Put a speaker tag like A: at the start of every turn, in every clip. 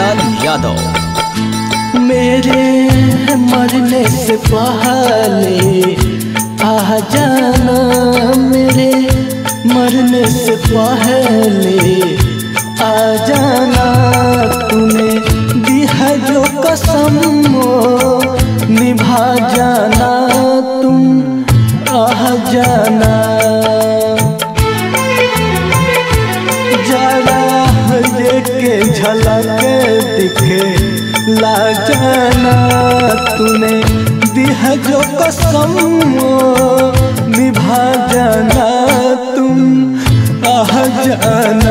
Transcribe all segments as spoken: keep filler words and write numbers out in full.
A: लाल यादव।
B: मेरे मरने से पहले आ जाना, मेरे मरने से पहले आ जाना। तूने दी है जो कसम निभा जाना, तुम आ जाना। जरा के झलक दिखे ला जाना, तूने दी है जो कसम निभा जाना, तुम आ जाना।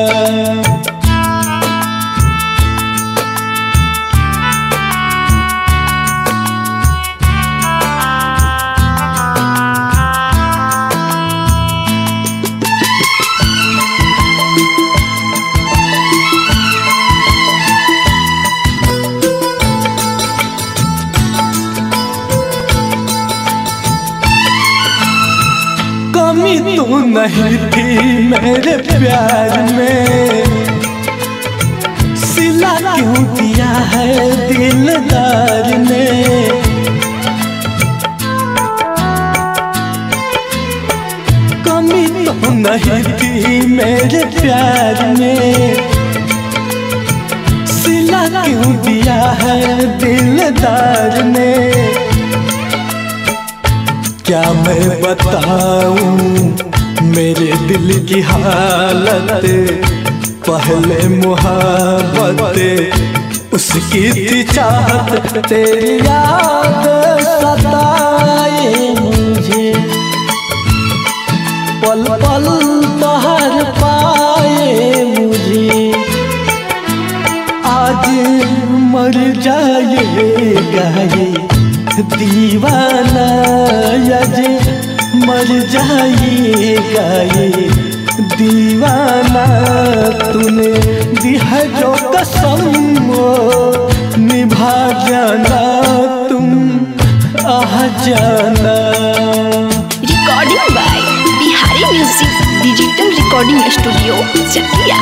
B: कमी तू नहीं थी मेरे प्यार में, सिला क्यों दिया है दिलदार ने। कमी तो नहीं थी मेरे प्यार में, सिला क्यों दिया है दिलदार ने। क्या मैं बताऊं मेरे दिल की हालत, पहले मुहब्बत उसकी थी चाहत, तेरी याद सताए मुझे, पल पल बाहर पाए मुझे। आज मर जाएगा ये दीवाना, आज मर जाएगा ये दीवाना। तूने दी है जो कसम निभा जाना, तुम आ जाना।
C: Recording by Bihari music digital recording studio Chakia.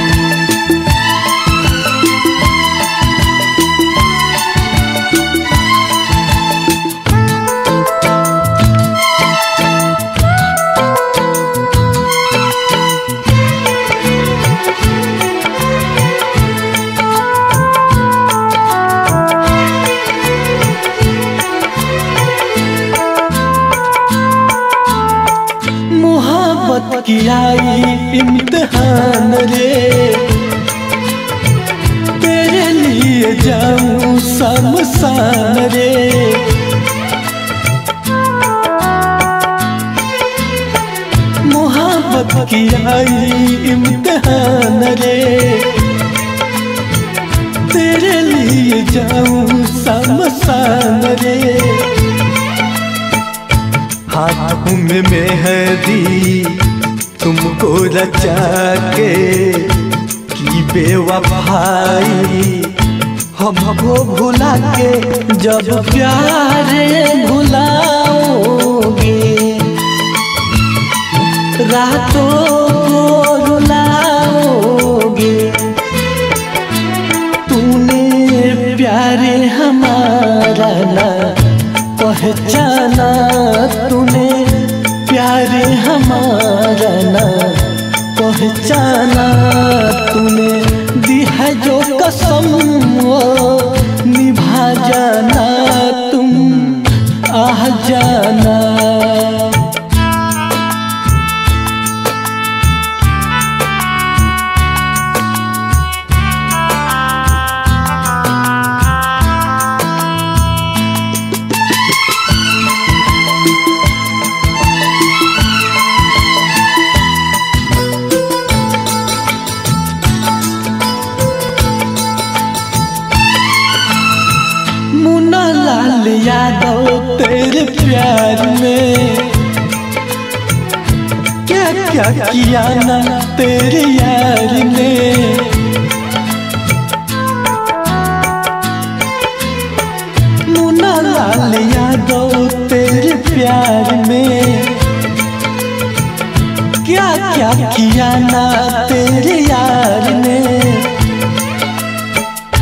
B: मोहब्बत की आई इम्तिहान रे, तेरे लिए जाऊं शमशान रे। मोहब्बत की आई इम्तिहान रे, तेरे लिए जाऊं शमशान रे। हाथों में मेहंदी तुमको रचा के की बेवफाई, हमको भुला के जब प्यार भुलाओगे, रातों को रुलाओगे। तूने प्यारे हमारा ना पहचाना, तूने प्यारे हमारा ना पहचाना। तूने दी है जो कसम निभा जाना, तुम आ जाना। मुन्ना लाल यादव तेरे प्यार में क्या क्या किया ना तेरे यार ने। मुन्ना लाल यादव तेरे प्यार में क्या क्या किया ना तेरे यार ने।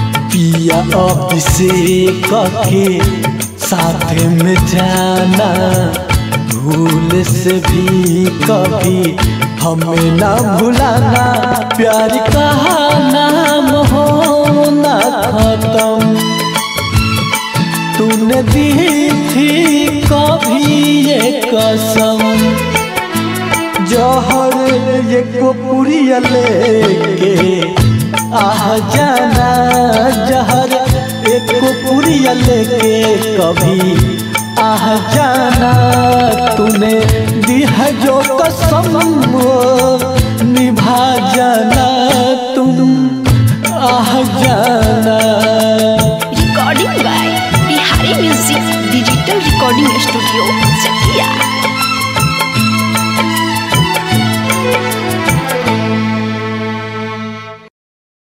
B: अभिषेक के साथ में जाना, भूल से भी कभी हमें ना भुलाना। प्यार का नाम हो ना खत्म, तूने दी थी कभी ये कसम। जहर ये पुरिया लेके आह जाना, जहर एक पुरिया लेके कभी आह जाना। तूने दी है जो कसम